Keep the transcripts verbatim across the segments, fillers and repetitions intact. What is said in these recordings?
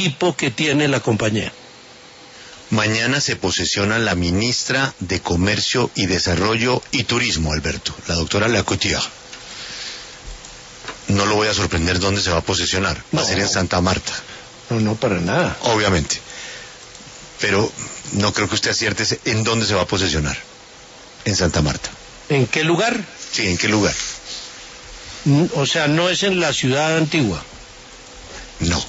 equipo que tiene la compañía? Mañana se posesiona la ministra de Comercio y Desarrollo y Turismo, Alberto, la doctora Lacoutier. No lo voy a sorprender dónde se va a posesionar. Va No. a ser en Santa Marta. No, no, para nada. Obviamente. Pero no creo que usted acierte en dónde se va a posesionar. En Santa Marta. ¿En qué lugar? Sí, ¿en qué lugar? Mm, O sea, no es en la ciudad antigua. No.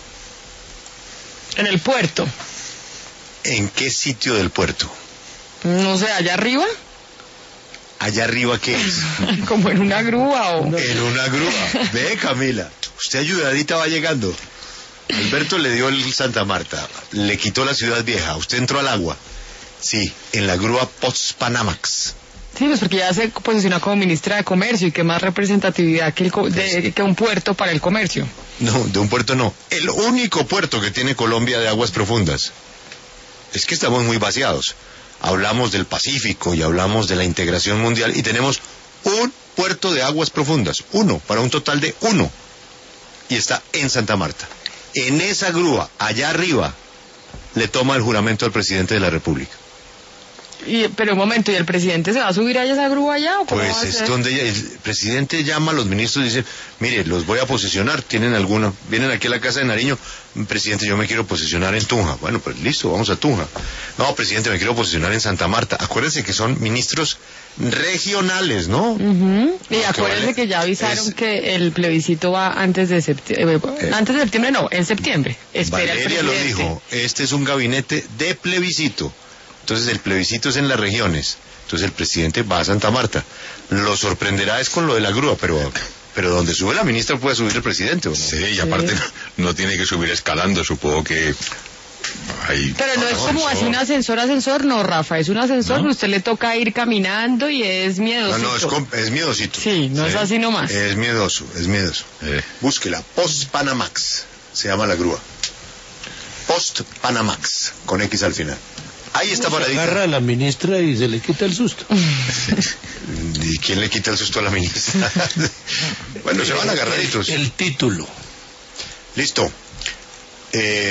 En el puerto. ¿En qué sitio del puerto? No sé, allá arriba. ¿Allá arriba qué es? Como en una grúa o... En una grúa. Ve, Camila. Usted ayudadita va llegando. Alberto le dio el Santa Marta. Le quitó la ciudad vieja. Usted entró al agua. Sí, en la grúa Post-Panamax. Sí, pues porque ya se posiciona como ministra de Comercio y qué más representatividad que, el co- de, que un puerto para el comercio. No, de un puerto no. El único puerto que tiene Colombia de aguas profundas. Es que estamos muy vaciados. Hablamos del Pacífico y hablamos de la integración mundial y tenemos un puerto de aguas profundas. Uno, para un total de uno. Y está en Santa Marta. En esa grúa, allá arriba, le toma el juramento al presidente de la República. Y, pero un momento, ¿y el presidente se va a subir a esa grúa allá o cómo va a Pues es ser? donde ella- el presidente llama a los ministros y dice, mire, los voy a posesionar, tienen alguna, vienen aquí a la casa de Nariño, presidente, yo me quiero posesionar en Tunja. Bueno, pues listo, vamos a Tunja. No, presidente, me quiero posesionar en Santa Marta. Acuérdense que son ministros regionales, ¿no? Ujú. Y que acuérdense vale que ya avisaron es- que el plebiscito va antes de septiembre. Eh. Antes de septiembre no, en septiembre. Espera el Valeria lo presidente. dijo, este es un gabinete de plebiscito. Entonces el plebiscito es en las regiones. Entonces el presidente va a Santa Marta. Lo sorprenderá es con lo de la grúa, pero pero donde sube la ministra puede subir el presidente, ¿o no? Sí, y aparte no, no tiene que subir escalando, supongo que hay... Pero no es no, como eso- así un ascensor, ascensor, no, Rafa, es un ascensor, ¿No? pero usted le toca ir caminando y es No, miedoso. no, es, com- es miedosito. Sí, no es así nomás. Es miedoso, es miedoso. Eh. Búsquela, Post-Panamax, se llama la grúa. Post-Panamax, con X al final. Ahí está Se paradita. agarra a la ministra y se le quita el susto. ¿Y quién le quita el susto a la ministra? Bueno, se van agarraditos. El título. Listo. Eh,